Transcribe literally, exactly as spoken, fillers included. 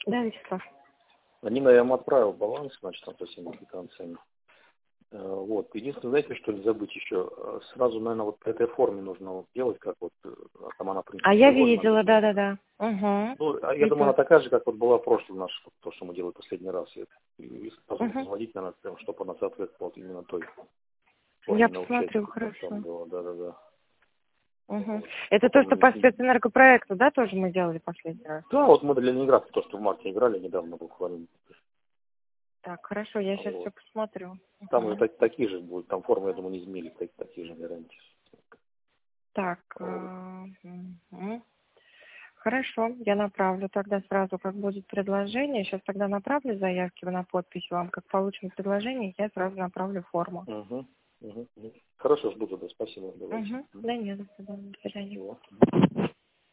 Да, Вячеслав. Нина, я вам отправил баланс, значит, там со всеми квитанциями. Э, Вот. Единственное, знаете, что не забыть еще? Э, Сразу, наверное, вот по этой форме нужно вот делать, как вот э, там она, в принципе, А я приводит видела, нам. да-да-да. Угу. Ну, а я думаю, она Идет. такая же, как вот была в прошлом наш, вот то, что мы делали последний раз. И, и сразу Угу. вводить, наверное, прям, чтобы она соответствовала вот именно той Я форме на посмотрю, участие, как там хорошо. было, да-да-да. Угу. Вот. Это то, Потом что не- по не- спецэнергопроекту, да, тоже мы делали последний раз? Да, вот мы для Ленинграда, то, что в марте играли недавно буквально. Так, хорошо, я сейчас все Вот. посмотрю. Там уже Угу. так- такие же будут, там формы, я думаю, не изменили, так- такие же гарантии. Так, Вот. а, мгм. Хорошо, я направлю тогда сразу, как будет предложение. Сейчас тогда направлю заявки на подпись вам. Как получим предложение, я сразу направлю форму. Угу. Угу. Хорошо, жду тогда, спасибо. Давайте. Угу. Да нет, до свидания. До свидания. Всего.